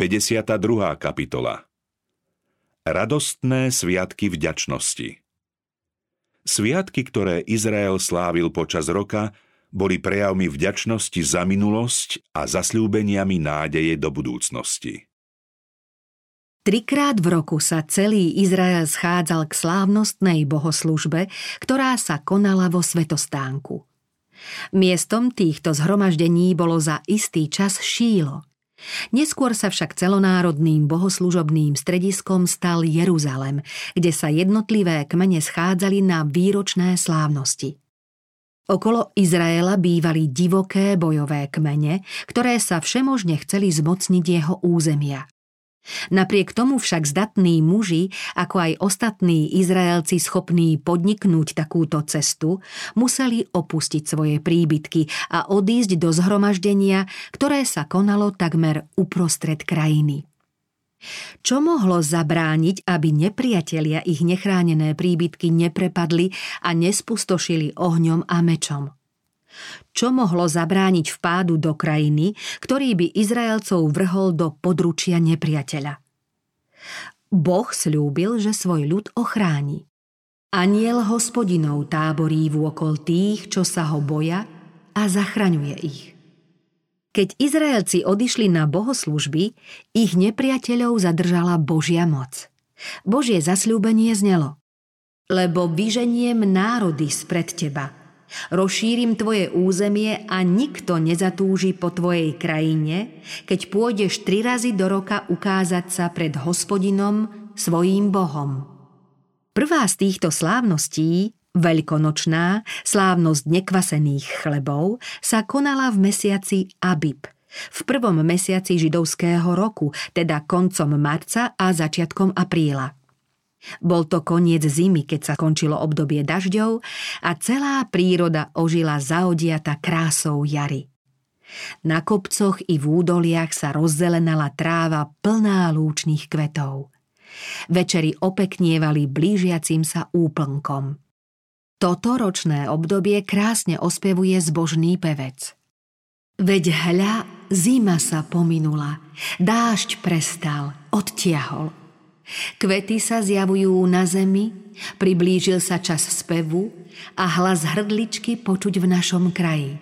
52. kapitola. Radostné sviatky vďačnosti. Sviatky, ktoré Izrael slávil počas roka, boli prejavmi vďačnosti za minulosť a zasľúbeniami nádeje do budúcnosti. 3-krát v roku sa celý Izrael schádzal k slávnostnej bohoslužbe, ktorá sa konala vo svätostánku. Miestom týchto zhromaždení bolo za istý čas Šílo. Neskôr sa však celonárodným bohoslužobným strediskom stal Jeruzalem, kde sa jednotlivé kmene schádzali na výročné slávnosti. Okolo Izraela bývali divoké bojové kmene, ktoré sa všemožne chceli zmocniť jeho územia. Napriek tomu však zdatní muži, ako aj ostatní Izraelci schopní podniknúť takúto cestu, museli opustiť svoje príbytky a odísť do zhromaždenia, ktoré sa konalo takmer uprostred krajiny. Čo mohlo zabrániť, aby nepriatelia ich nechránené príbytky neprepadli a nespustošili ohňom a mečom? Čo mohlo zabrániť vpádu do krajiny, ktorý by Izraelcov vrhol do područia nepriateľa? Boh sľúbil, že svoj ľud ochráni. Anjel Hospodinov táborí vôkol tých, čo sa ho boja, a zachraňuje ich. Keď Izraelci odišli na bohoslužby, ich nepriateľov zadržala Božia moc. Božie zasľúbenie znelo: lebo vyženiem národy spred teba, rozšírim tvoje územie a nikto nezatúži po tvojej krajine, keď pôjdeš 3 razy do roka ukázať sa pred Hospodinom, svojím Bohom. Prvá z týchto slávností, veľkonočná, slávnosť nekvasených chlebov, sa konala v mesiaci Abib, v prvom mesiaci židovského roku, teda koncom marca a začiatkom apríla. Bol to koniec zimy, keď sa končilo obdobie dažďov a celá príroda ožila zaodiata krásou jary. Na kopcoch i v údoliach sa rozzelenala tráva plná lúčnych kvetov. Večery opeknievali blížiacim sa úplnkom. Toto ročné obdobie krásne ospevuje zbožný pevec. Veď hľa, zima sa pominula, dážď prestal, odtiahol. Kvety sa zjavujú na zemi, priblížil sa čas spevu a hlas hrdličky počuť v našom kraji.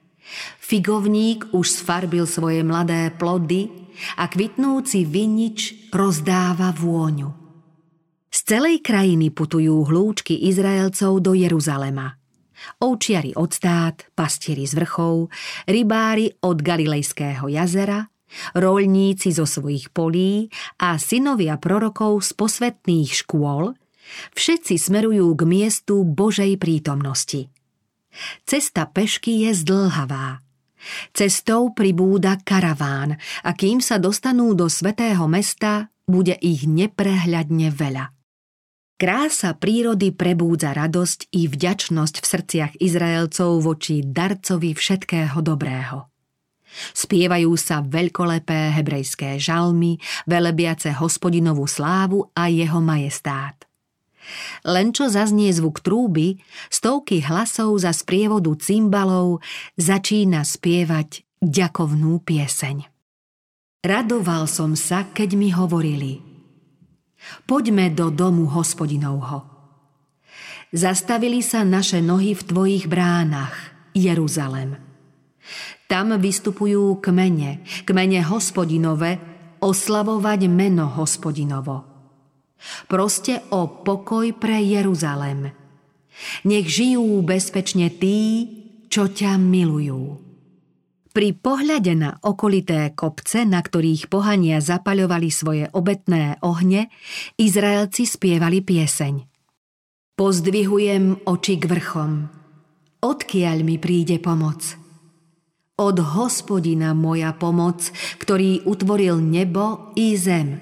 Figovník už sfarbil svoje mladé plody a kvitnúci vinič rozdáva vôňu. Z celej krajiny putujú hlúčky Izraelcov do Jeruzalema. Ovčiari od stát, pastieri z vrchov, rybári od Galilejského jazera, roľníci zo svojich polí a synovia prorokov z posvätných škôl, všetci smerujú k miestu Božej prítomnosti. Cesta pešky je zdĺhavá. Cestou pribúda karaván a kým sa dostanú do svätého mesta, bude ich neprehľadne veľa. Krása prírody prebúdza radosť i vďačnosť v srdciach Izraelcov voči darcovi všetkého dobrého. Spievajú sa veľkolepé hebrejské žalmy, velebiace Hospodinovú slávu a jeho majestát. Len čo zaznie zvuk trúby, stovky hlasov za sprievodu cymbalov začína spievať ďakovnú pieseň. Radoval som sa, keď mi hovorili: poďme do domu Hospodinovho. Zastavili sa naše nohy v tvojich bránach, Jeruzalem. Tam vystupujú kmene Hospodinove, oslavovať meno Hospodinovo. Proste o pokoj pre Jeruzalem. Nech žijú bezpečne tí, čo ťa milujú. Pri pohľade na okolité kopce, na ktorých pohania zapaľovali svoje obetné ohne, Izraelci spievali pieseň. Pozdvihujem oči k vrchom. Odkiaľ mi príde pomoc? Od Hospodina moja pomoc, ktorý utvoril nebo i zem.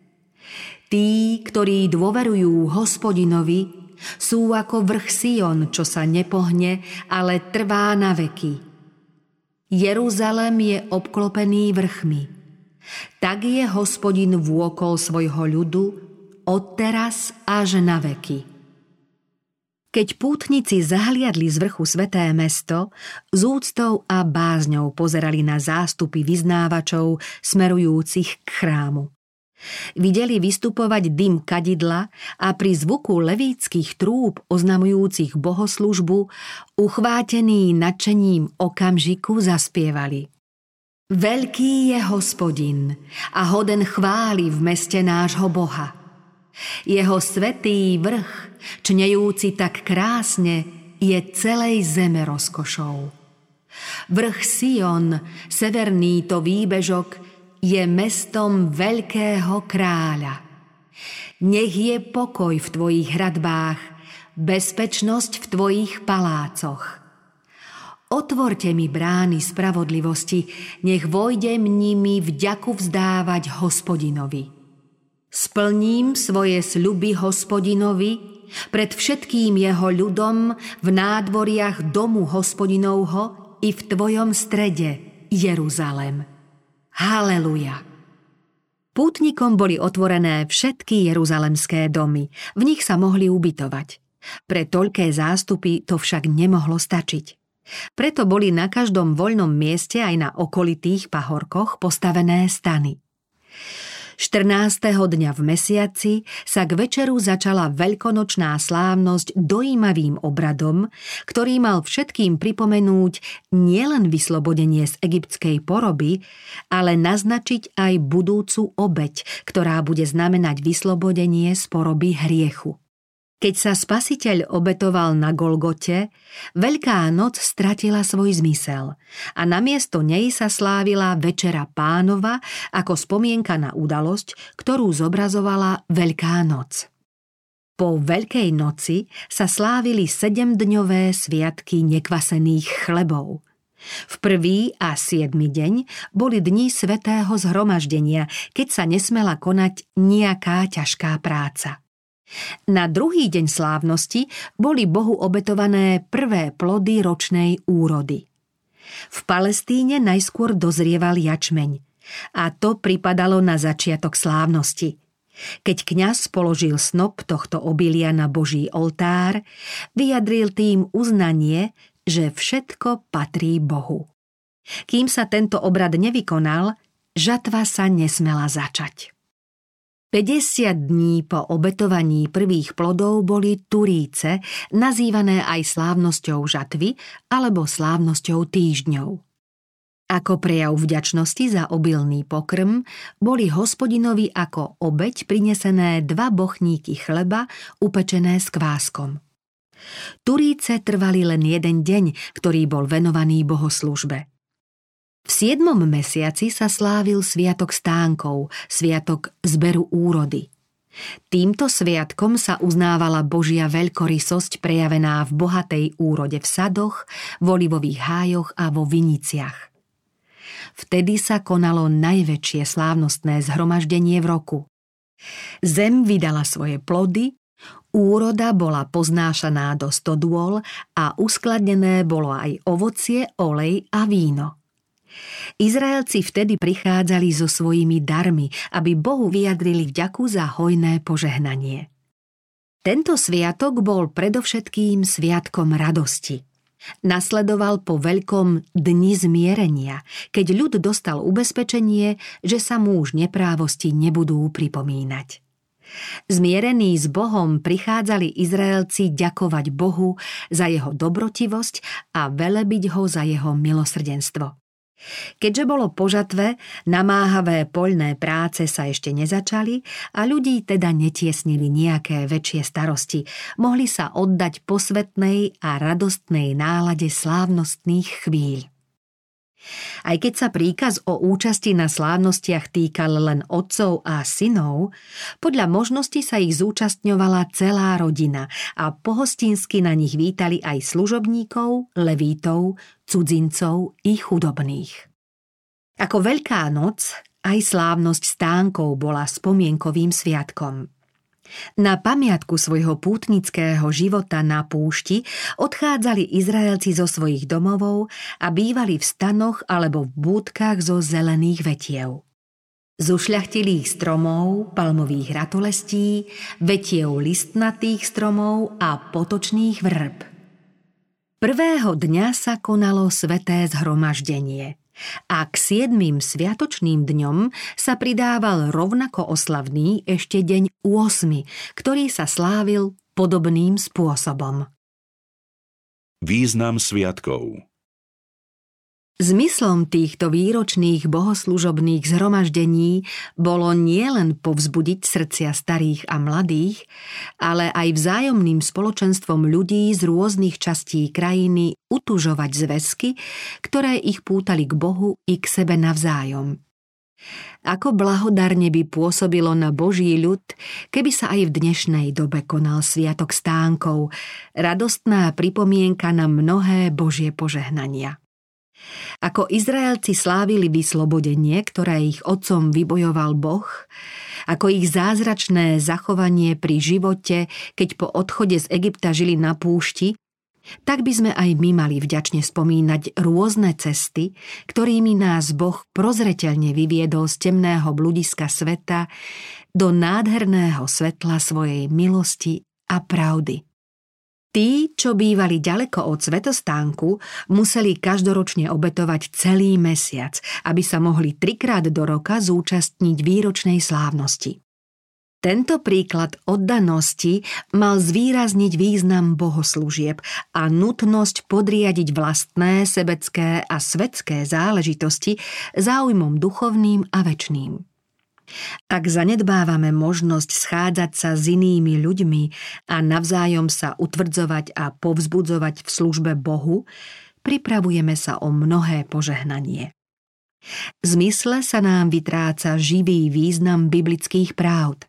Tí, ktorí dôverujú Hospodinovi, sú ako vrch Sion, čo sa nepohne, ale trvá na veky. Jeruzalem je obklopený vrchmi. Tak je Hospodin vôkol svojho ľudu, odteraz až na veky. Keď pútnici zahliadli z vrchu sväté mesto, s úctou a bázňou pozerali na zástupy vyznávačov smerujúcich k chrámu. Videli vystupovať dym kadidla a pri zvuku levíckych trúb oznamujúcich bohoslužbu uchvátení nadšením okamžiku zaspievali: Veľký je Hospodin a hoden chvály v meste nášho Boha. Jeho svätý vrch, čnejúci tak krásne, je celej zeme rozkošou. Vrch Sion, severný to výbežok, je mestom veľkého kráľa. Nech je pokoj v tvojich hradbách, bezpečnosť v tvojich palácoch. Otvorte mi brány spravodlivosti, nech vojdem nimi vďaku vzdávať Hospodinovi. Splním svoje sľuby Hospodinovi pred všetkým jeho ľudom v nádvoriach domu Hospodinovho i v tvojom strede, Jeruzalem. Haleluja! Pútnikom boli otvorené všetky jeruzalemské domy, v nich sa mohli ubytovať. Pre toľké zástupy to však nemohlo stačiť. Preto boli na každom voľnom mieste aj na okolitých pahorkoch postavené stany. 14. dňa v mesiaci sa k večeru začala veľkonočná slávnosť dojímavým obradom, ktorý mal všetkým pripomenúť nielen vyslobodenie z egyptskej poroby, ale naznačiť aj budúcu obeť, ktorá bude znamenať vyslobodenie z poroby hriechu. Keď sa Spasiteľ obetoval na Golgote, Veľká noc stratila svoj zmysel a namiesto nej sa slávila Večera Pánova ako spomienka na udalosť, ktorú zobrazovala Veľká noc. Po Veľkej noci sa slávili 7-dňové sviatky nekvasených chlebov. V 1. a 7. deň boli dni svätého zhromaždenia, keď sa nesmela konať nejaká ťažká práca. Na druhý deň slávnosti boli Bohu obetované prvé plody ročnej úrody. V Palestíne najskôr dozrieval jačmeň a to pripadalo na začiatok slávnosti. Keď kňaz položil snop tohto obilia na Boží oltár, vyjadril tým uznanie, že všetko patrí Bohu. Kým sa tento obrad nevykonal, žatva sa nesmela začať. 50 dní po obetovaní prvých plodov boli Turíce, nazývané aj slávnosťou žatvy alebo slávnosťou týždňov. Ako prejav vďačnosti za obilný pokrm boli Hospodinovi ako obeť prinesené 2 bochníky chleba upečené s kváskom. Turíce trvali len 1 deň, ktorý bol venovaný bohoslužbe. V 7. mesiaci sa slávil sviatok stánkov, sviatok zberu úrody. Týmto sviatkom sa uznávala Božia veľkorysosť prejavená v bohatej úrode v sadoch, v olivových hájoch a vo viniciach. Vtedy sa konalo najväčšie slávnostné zhromaždenie v roku. Zem vydala svoje plody, úroda bola poznášaná do stodôl a uskladnené bolo aj ovocie, olej a víno. Izraelci vtedy prichádzali so svojimi darmi, aby Bohu vyjadrili vďaku za hojné požehnanie. Tento sviatok bol predovšetkým sviatkom radosti. Nasledoval po veľkom dni zmierenia, keď ľud dostal ubezpečenie, že sa mu už neprávosti nebudú pripomínať. Zmierení s Bohom prichádzali Izraelci ďakovať Bohu za jeho dobrotivosť a velebiť ho za jeho milosrdenstvo. Keďže bolo po žatve, namáhavé poľné práce sa ešte nezačali a ľudí teda netiesnili nejaké väčšie starosti, mohli sa oddať posvätnej a radostnej nálade slávnostných chvíľ. Aj keď sa príkaz o účasti na slávnostiach týkal len otcov a synov, podľa možnosti sa ich zúčastňovala celá rodina a pohostinsky na nich vítali aj služobníkov, levítov, cudzincov i chudobných. Ako Veľká noc, aj slávnosť stánkov bola spomienkovým sviatkom. Na pamiatku svojho pútnického života na púšti odchádzali Izraelci zo svojich domovov a bývali v stanoch alebo v búdkach zo zelených vetiev. z ušľachtilých stromov, palmových ratolestí, vetiev listnatých stromov a potočných vrb. Prvého dňa sa konalo sväté zhromaždenie a k 7 sviatočným dňom sa pridával rovnako oslavný ešte deň 8, ktorý sa slávil podobným spôsobom. Význam sviatkov. Zmyslom týchto výročných bohoslužobných zhromaždení bolo nielen povzbudiť srdcia starých a mladých, ale aj vzájomným spoločenstvom ľudí z rôznych častí krajiny utužovať zväzky, ktoré ich pútali k Bohu i k sebe navzájom. Ako blahodarne by pôsobilo na Boží ľud, keby sa aj v dnešnej dobe konal sviatok stánkov, radostná pripomienka na mnohé Božie požehnania. Ako Izraelci slávili vyslobodenie, ktoré ich otcom vybojoval Boh, ako ich zázračné zachovanie pri živote, keď po odchode z Egypta žili na púšti, tak by sme aj my mali vďačne spomínať rôzne cesty, ktorými nás Boh prozreteľne vyviedol z temného bludiska sveta do nádherného svetla svojej milosti a pravdy. Tí, čo bývali ďaleko od svätostánku, museli každoročne obetovať celý mesiac, aby sa mohli 3-krát do roka zúčastniť výročnej slávnosti. Tento príklad oddanosti mal zvýrazniť význam bohoslúžieb a nutnosť podriadiť vlastné sebecké a svetské záležitosti záujmom duchovným a večným. Ak zanedbávame možnosť schádzať sa s inými ľuďmi a navzájom sa utvrdzovať a povzbudzovať v službe Bohu, pripravujeme sa o mnohé požehnanie. V zmysle sa nám vytráca živý význam biblických pravd.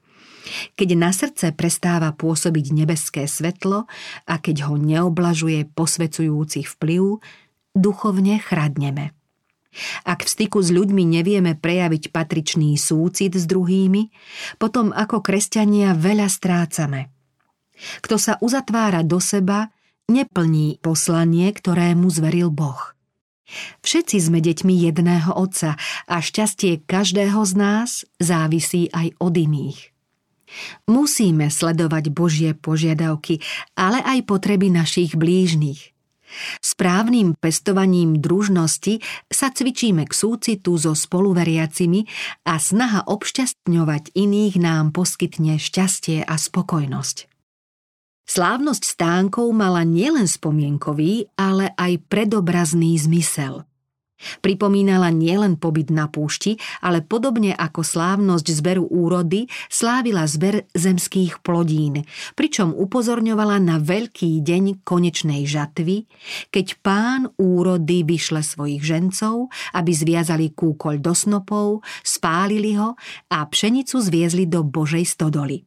Keď na srdce prestáva pôsobiť nebeské svetlo a keď ho neoblažuje posvedzujúci vplyv, duchovne chradneme. Ak v styku s ľuďmi nevieme prejaviť patričný súcit s druhými, potom ako kresťania veľa strácame. Kto sa uzatvára do seba, neplní poslanie, ktoré mu zveril Boh. Všetci sme deťmi jedného Otca a šťastie každého z nás závisí aj od iných. Musíme sledovať Božie požiadavky, ale aj potreby našich blížnych. Správnym pestovaním družnosti sa cvičíme k súcitu so spoluveriacimi a snaha obšťastňovať iných nám poskytne šťastie a spokojnosť. Slávnosť stánkov mala nielen spomienkový, ale aj predobrazný zmysel. Pripomínala nielen pobyt na púšti, ale podobne ako slávnosť zberu úrody slávila zber zemských plodín, pričom upozorňovala na veľký deň konečnej žatvy, keď Pán úrody vyšle svojich žencov, aby zviazali kúkoľ do snopov, spálili ho a pšenicu zviezli do Božej stodoly.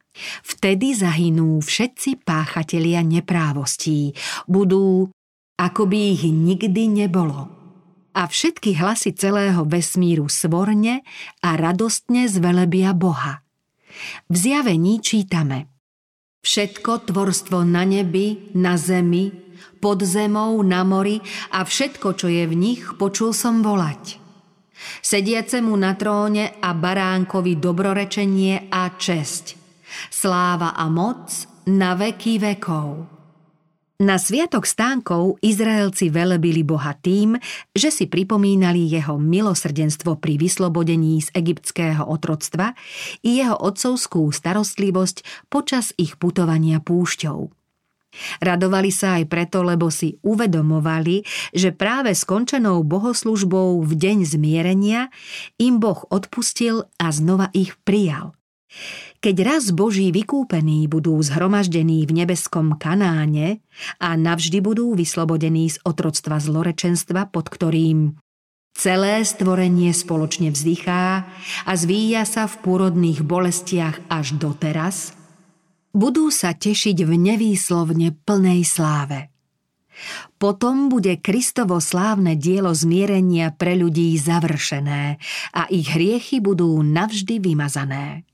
Vtedy zahynú všetci páchatelia neprávostí, budú, ako by ich nikdy nebolo. A všetky hlasy celého vesmíru svorne a radostne zvelebia Boha. V Zjavení čítame: Všetko tvorstvo na nebi, na zemi, pod zemou, na mori a všetko, čo je v nich, počul som volať. Sediacemu na tróne a baránkovi dobrorečenie a česť, sláva a moc na veky vekov. Na sviatok stánkov Izraelci velebili Boha tým, že si pripomínali jeho milosrdenstvo pri vyslobodení z egyptského otroctva i jeho otcovskú starostlivosť počas ich putovania púšťou. Radovali sa aj preto, lebo si uvedomovali, že práve skončenou bohoslužbou v deň zmierenia im Boh odpustil a znova ich prijal. Keď raz Boží vykúpení budú zhromaždení v nebeskom Kanáne a navždy budú vyslobodení z otroctva zlorečenstva, pod ktorým celé stvorenie spoločne vzdychá a zvíja sa v pôrodných bolestiach až doteraz, budú sa tešiť v nevýslovne plnej sláve. Potom bude Kristovo slávne dielo zmierenia pre ľudí završené a ich hriechy budú navždy vymazané.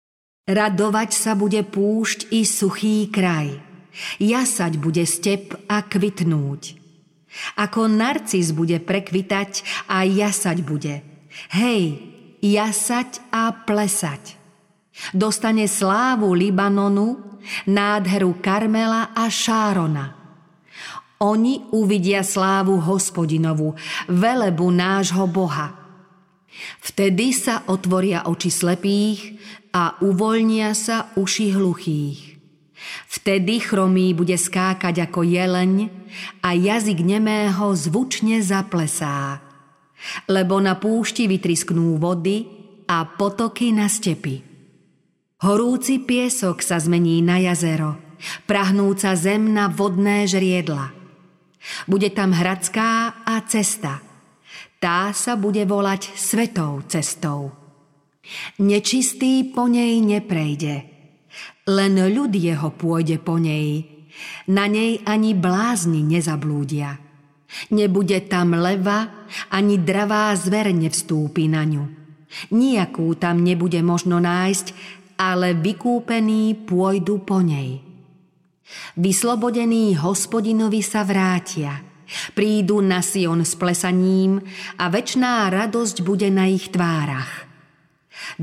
Radovať sa bude púšť i suchý kraj, jasať bude step a kvitnúť. Ako narcis bude prekvitať a jasať bude. Hej, jasať a plesať. Dostane slávu Libanonu, nádheru Karmela a Šárona. Oni uvidia slávu Hospodinovu, velebu nášho Boha. Vtedy sa otvoria oči slepých a uvoľnia sa uši hluchých. Vtedy chromý bude skákať ako jeleň a jazyk nemého zvučne zaplesá. Lebo na púšti vytrisknú vody a potoky na stepi. Horúci piesok sa zmení na jazero, prahnúca zem na vodné žriedla. Bude tam hradská a cesta. Tá sa bude volať Svetou cestou. Nečistý po nej neprejde, len ľud jeho pôjde po nej. Na nej ani blázni nezablúdia. Nebude tam leva, ani dravá zver nevstúpi na ňu. Nijakú tam nebude možno nájsť, ale vykúpení pôjdu po nej. Vyslobodení Hospodinovi sa vrátia, prídu na Sion s plesaním a večná radosť bude na ich tvárach.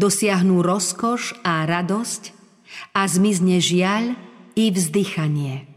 Dosiahnu rozkoš a radosť a zmizne žiaľ i vzdychanie.